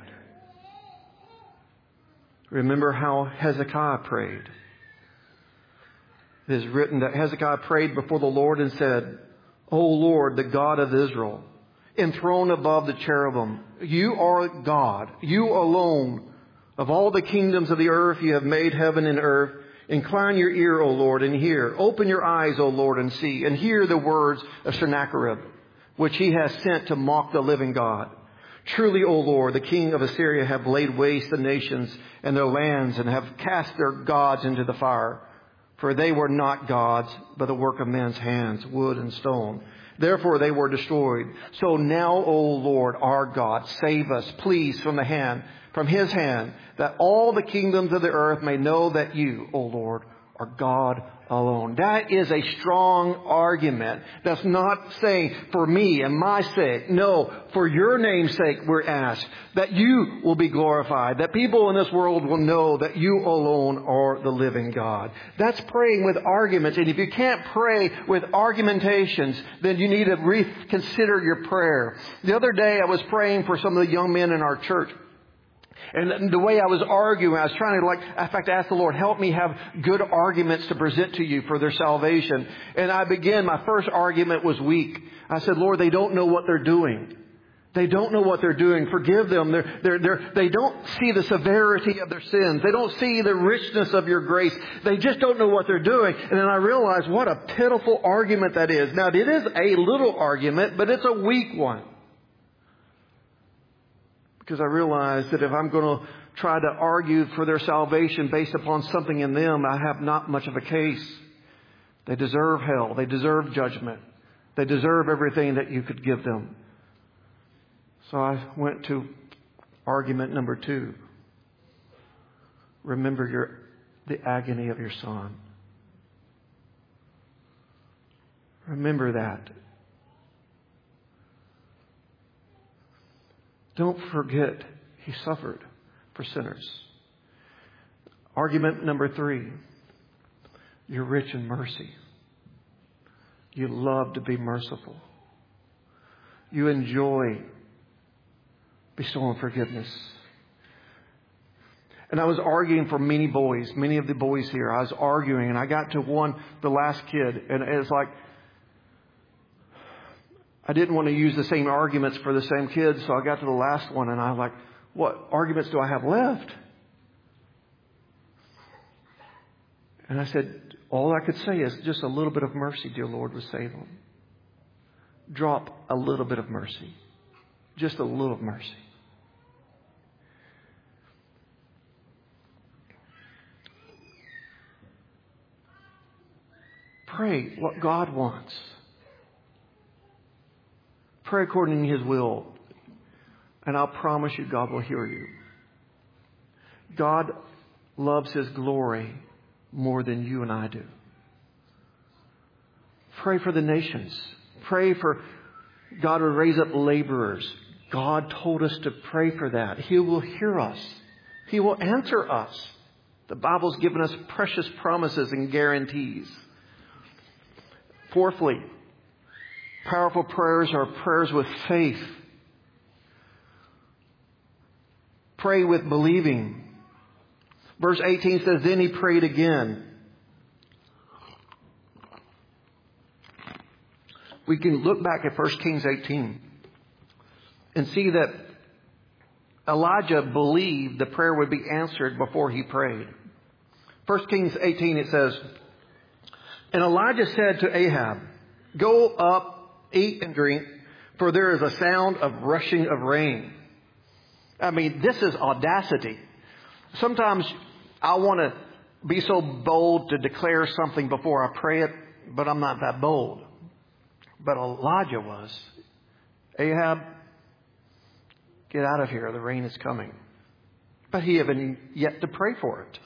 Remember how Hezekiah prayed. It is written that Hezekiah prayed before the Lord and said, O Lord, the God of Israel, enthroned above the cherubim, you are God, you alone. Of all the kingdoms of the earth, you have made heaven and earth. Incline your ear, O Lord, and hear. Open your eyes, O Lord, and see, and hear the words of Sennacherib, which he has sent to mock the living God. Truly, O Lord, the king of Assyria have laid waste the nations and their lands, and have cast their gods into the fire. For they were not gods, but the work of men's hands, wood and stone. Therefore they were destroyed. So now, O Lord, our God, save us, please, from His hand, that all the kingdoms of the earth may know that you, O Lord, are God alone. That is a strong argument. That's not saying for me and my sake. No, for your name's sake we're asked that you will be glorified, that people in this world will know that you alone are the living God. That's praying with arguments. And if you can't pray with argumentations, then you need to reconsider your prayer. The other day I was praying for some of the young men in our church. And the way I was arguing, I was trying to in fact, ask the Lord, help me have good arguments to present to you for their salvation. And my first argument was weak. I said, Lord, they don't know what they're doing. They don't know what they're doing. Forgive them. They don't see the severity of their sins. They don't see the richness of your grace. They just don't know what they're doing. And then I realized what a pitiful argument that is. Now, it is a little argument, but it's a weak one. Because I realized that if I'm going to try to argue for their salvation based upon something in them, I have not much of a case. They deserve hell. They deserve judgment. They deserve everything that you could give them. So I went to argument number 2. Remember the agony of your son. Remember that. Don't forget He suffered for sinners. Argument number 3. You're rich in mercy. You love to be merciful. You enjoy bestowing forgiveness. And I was arguing for many of the boys here. I was arguing, and I got to the last kid, and it's like, I didn't want to use the same arguments for the same kids, so I got to the last one, and I was like, what arguments do I have left? And I said, all I could say is just a little bit of mercy, dear Lord, would save them. Drop a little bit of mercy. Just a little mercy. Pray what God wants. Pray according to His will. And I'll promise you God will hear you. God loves His glory more than you and I do. Pray for the nations. Pray for God would raise up laborers. God told us to pray for that. He will hear us. He will answer us. The Bible's given us precious promises and guarantees. Fourthly, powerful prayers are prayers with faith. Pray with believing. Verse 18 says, then he prayed again. We can look back at 1 Kings 18 and see that Elijah believed the prayer would be answered before he prayed. 1 Kings 18, it says, and Elijah said to Ahab, go up, eat and drink, for there is a sound of rushing of rain. I mean, this is audacity. Sometimes I want to be so bold to declare something before I pray it, but I'm not that bold. But Elijah was. Ahab, get out of here. The rain is coming. But he hadn't yet to pray for it.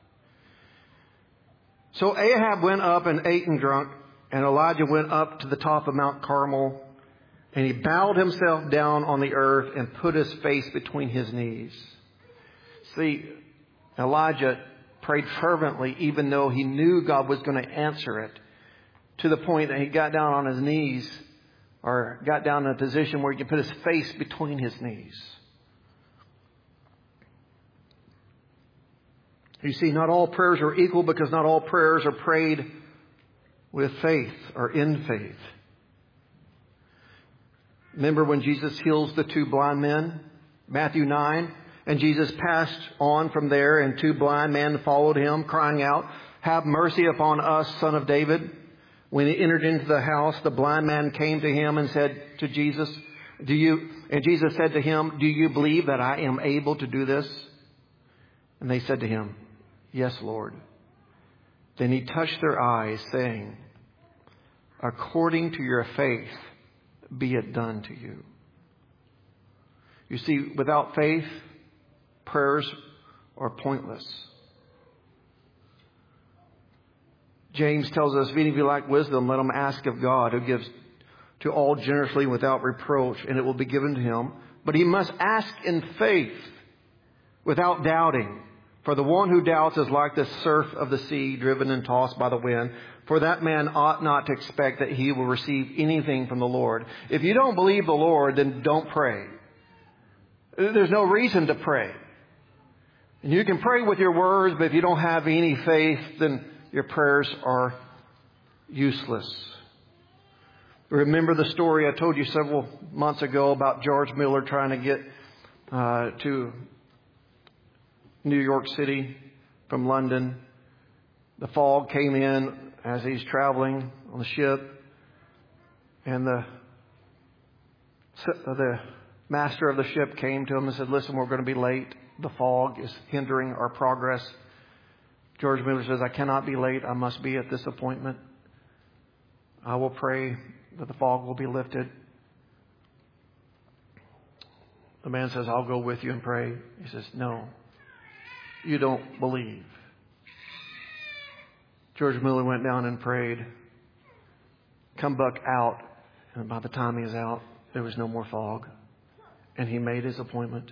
So Ahab went up and ate and drank, and Elijah went up to the top of Mount Carmel, and he bowed himself down on the earth and put his face between his knees. See, Elijah prayed fervently, even though he knew God was going to answer it, to the point that he got down on his knees, or got down in a position where he could put his face between his knees. You see, not all prayers are equal because not all prayers are prayed with faith or in faith. Remember when Jesus heals the two blind men? Matthew 9. And Jesus passed on from there, and two blind men followed him, crying out, have mercy upon us, Son of David. When he entered into the house, the blind man came to him and said to Jesus, and Jesus said to him, do you believe that I am able to do this? And they said to him, yes, Lord. Then he touched their eyes, saying, according to your faith, be it done to you. You see, without faith, prayers are pointless. James tells us, if any of you lack wisdom, let him ask of God, who gives to all generously without reproach, and it will be given to him. But he must ask in faith, without doubting. For the one who doubts is like the surf of the sea, driven and tossed by the wind. For that man ought not to expect that he will receive anything from the Lord. If you don't believe the Lord, then don't pray. There's no reason to pray. And you can pray with your words, but if you don't have any faith, then your prayers are useless. Remember the story I told you several months ago about George Miller trying to get to New York City from London. The fog came in as he's traveling on the ship, and the master of the ship came to him and said, listen, we're going to be late. The fog is hindering our progress. George Miller says, I cannot be late. I must be at this appointment. I will pray that the fog will be lifted. The man says, I'll go with you and pray. He says, no, you don't believe. George Miller went down and prayed. Come back out. And by the time he was out, there was no more fog. And he made his appointment.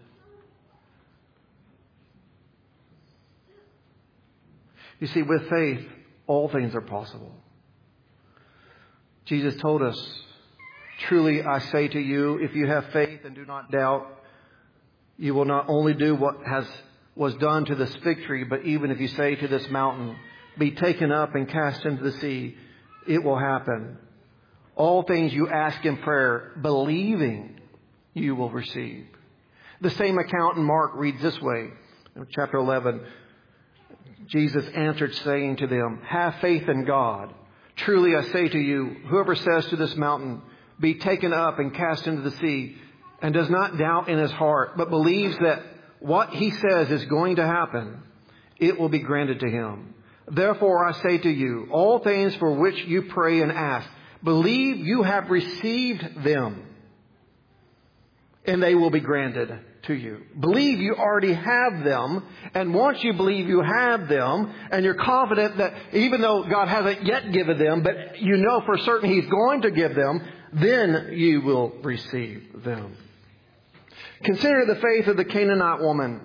You see, with faith, all things are possible. Jesus told us, truly I say to you, if you have faith and do not doubt, you will not only do what was done to this fig tree, but even if you say to this mountain, be taken up and cast into the sea, it will happen. All things you ask in prayer, believing, you will receive. The same account in Mark reads this way. In chapter 11, Jesus answered, saying to them, have faith in God. Truly I say to you, whoever says to this mountain, be taken up and cast into the sea, and does not doubt in his heart, but believes that what he says is going to happen, it will be granted to him. Therefore I say to you, all things for which you pray and ask, believe you have received them, and they will be granted to you. Believe you already have them, and once you believe you have them, and you're confident that even though God hasn't yet given them, but you know for certain He's going to give them, then you will receive them. Consider the faith of the Canaanite woman.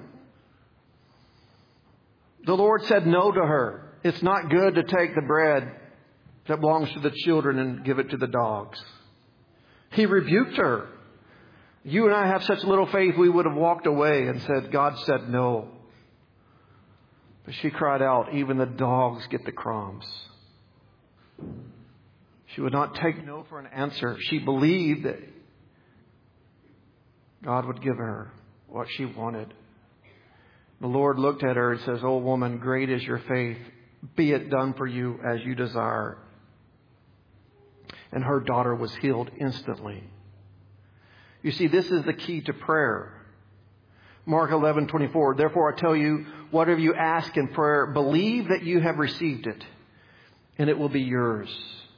The Lord said no to her. It's not good to take the bread that belongs to the children and give it to the dogs. He rebuked her. You and I have such little faith, we would have walked away and said, God said no. But she cried out, even the dogs get the crumbs. She would not take no for an answer. She believed that God would give her what she wanted. The Lord looked at her and says, "O woman, great is your faith. Be it done for you as you desire." And her daughter was healed instantly. You see, this is the key to prayer. Mark 11:24. Therefore I tell you, whatever you ask in prayer, believe that you have received it, and it will be yours.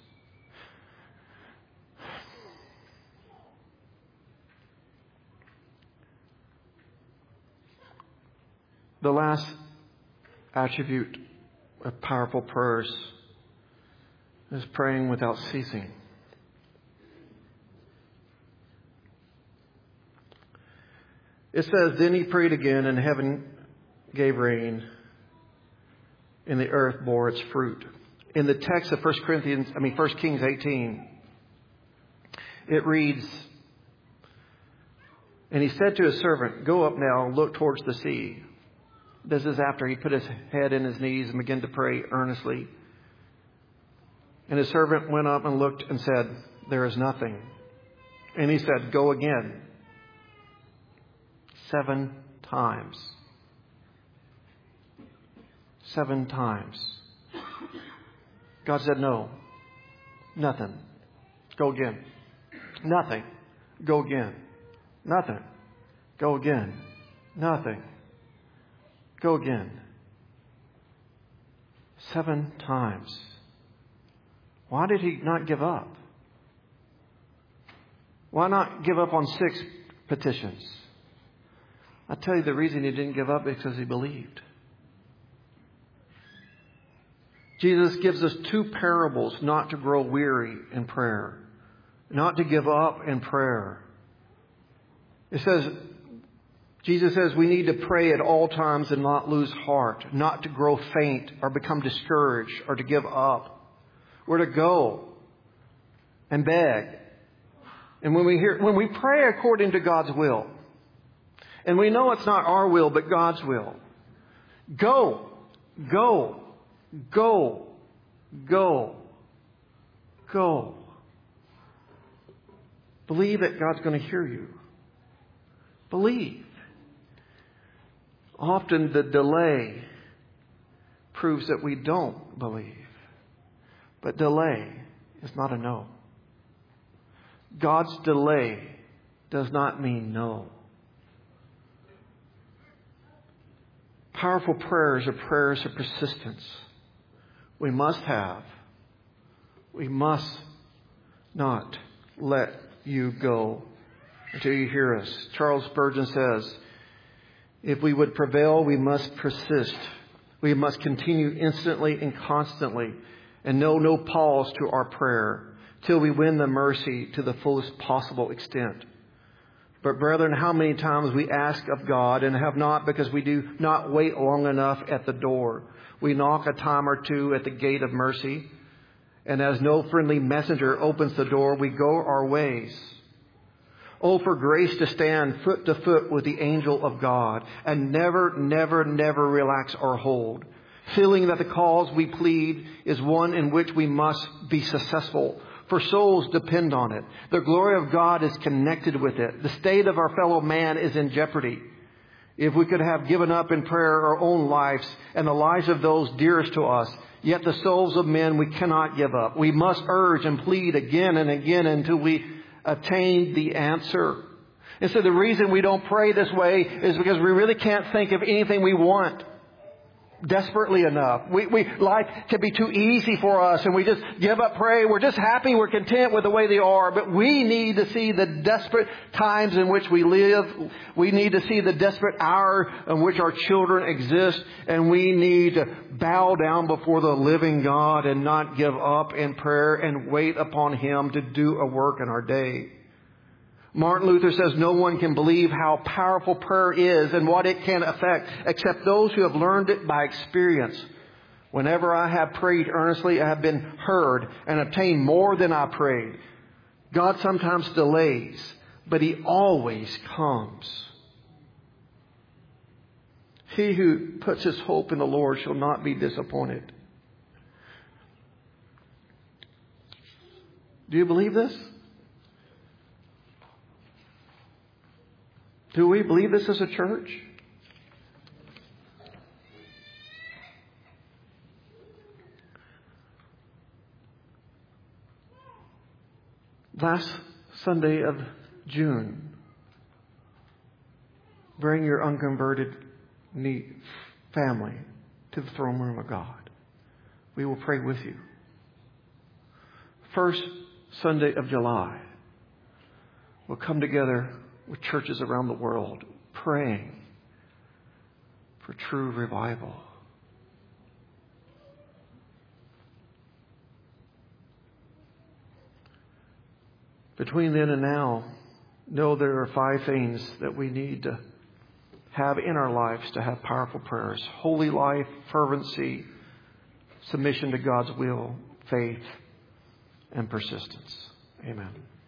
The last attribute of powerful prayers is praying without ceasing. It says, then he prayed again, and heaven gave rain, and the earth bore its fruit. In the text of 1 Kings 18, it reads, and he said to his servant, go up now and look towards the sea. This is after he put his head in his knees and began to pray earnestly. And his servant went up and looked and said, there is nothing. And he said, go again. 7 times. 7 times. God said, no. Nothing. Go again. Nothing. Go again. Nothing. Go again. Nothing. Go again. 7 times. Why did he not give up? Why not give up on 6 petitions? I tell you the reason he didn't give up is because he believed. Jesus gives us 2 parables not to grow weary in prayer, not to give up in prayer. It says, Jesus says we need to pray at all times and not lose heart, not to grow faint or become discouraged or to give up. We're to go and beg. And when we pray according to God's will, and we know it's not our will, but God's will, go, go, go, go, go. Believe that God's going to hear you. Believe. Often the delay proves that we don't believe. But delay is not a no. God's delay does not mean no. Powerful prayers are prayers of persistence. We must not let you go until you hear us. Charles Spurgeon says, if we would prevail, we must persist. We must continue instantly and constantly and know no pause to our prayer till we win the mercy to the fullest possible extent. But brethren, how many times we ask of God and have not because we do not wait long enough at the door. We knock a time or 2 at the gate of mercy, and as no friendly messenger opens the door, we go our ways. Oh, for grace to stand foot to foot with the angel of God and never, never, never relax our hold, feeling that the cause we plead is one in which we must be successful, for souls depend on it. The glory of God is connected with it. The state of our fellow man is in jeopardy. If we could have given up in prayer our own lives and the lives of those dearest to us, yet the souls of men we cannot give up. We must urge and plead again and again until we attain the answer. And so the reason we don't pray this way is because we really can't think of anything we want. desperately enough. Life can be too easy for us and we just give up praying. We're just happy. We're content with the way they are. But we need to see the desperate times in which we live. We need to see the desperate hour in which our children exist. And we need to bow down before the living God and not give up in prayer and wait upon Him to do a work in our day. Martin Luther says no one can believe how powerful prayer is and what it can affect except those who have learned it by experience. Whenever I have prayed earnestly, I have been heard and obtained more than I prayed. God sometimes delays, but He always comes. He who puts his hope in the Lord shall not be disappointed. Do you believe this? Do we believe this as a church? Last Sunday of June, bring your unconverted family to the throne room of God. We will pray with you. First Sunday of July, we'll come together with churches around the world praying for true revival. Between then and now, know there are 5 things that we need to have in our lives to have powerful prayers: holy life, fervency, submission to God's will, faith, and persistence. Amen.